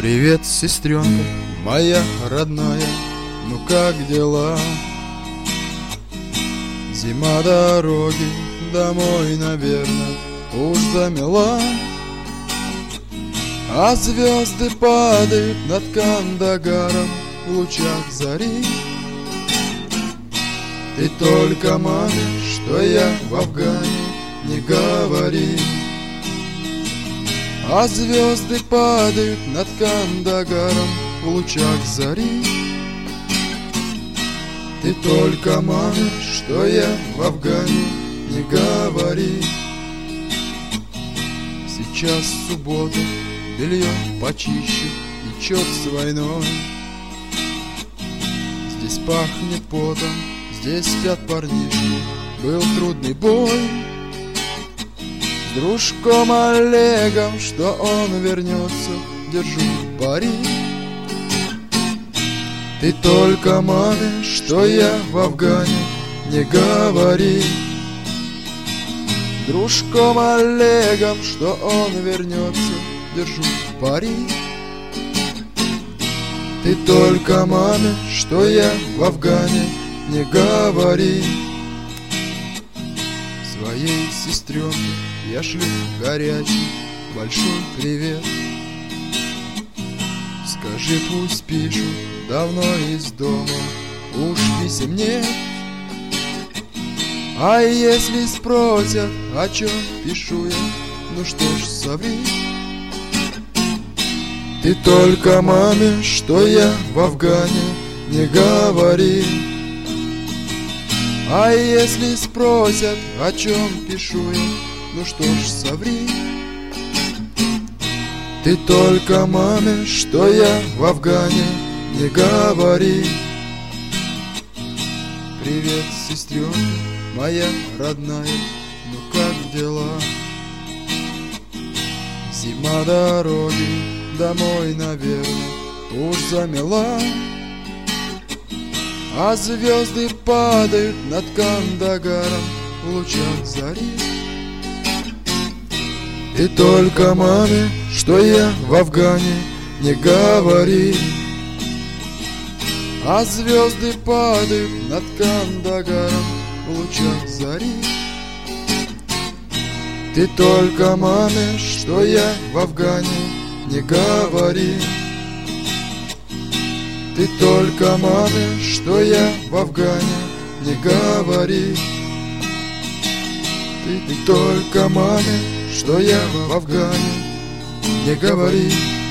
Привет, сестренка моя родная, ну как дела? Зима дороги домой, наверное, уж замела, а звезды падают над Кандагаром в лучах зари. Ты только маме, что я в Афгане, не говори. А звезды падают над Кандагаром в лучах зари. Ты только маме, что я в Афгане, не говори. Сейчас суббота, белье почищу и чет с войной. Здесь пахнет потом, здесь спят парнишки, был трудный бой. С дружком Олегом, что он вернется, держу пари. Ты только маме, что я в Афгане, не говори. С дружком Олегом, что он вернется, держу пари. Ты только маме, что я в Афгане, не говори. Своей сестренке я шлю горячий большой привет. Скажи, пусть пишут давно из дома, уж писем нет. А если спросят, о чем пишу я, ну что ж, соври. Ты только маме, что я в Афгане, не говори. А если спросят, о чем пишу я, ну что ж, соври. Ты только маме, что я в Афгане, не говори. Привет, сестренка моя родная, ну как дела? Зима дороги домой, наверное, уж замела, а звезды падают над Кандагаром в лучах зари. Ты только маме, что я в Афгане, не говори. А звезды падают над Кандагаром в лучах зари. Ты только маме, что я в Афгане, не говори. Ты только маме, что я в Афгане, не говори. Ты только маме, что я в Афгане, не говори.